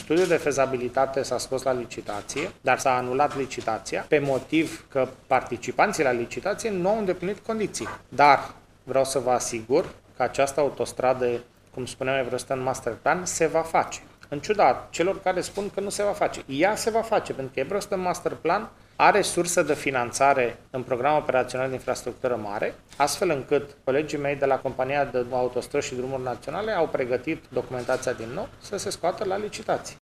studiul de fezabilitate s-a scos la licitație, dar s-a anulat licitația pe motiv că participanții la licitație nu au îndeplinit condiții. Dar vreau să vă asigur că această autostradă, cum spuneam mai vreau în master plan, se va face. În ciuda celor care spun că nu se va face. Ea se va face, pentru că Evrostă Master Plan are sursă de finanțare în programul operațional de infrastructură mare, astfel încât colegii mei de la compania de autostrăzi și drumuri naționale au pregătit documentația din nou să se scoată la licitații.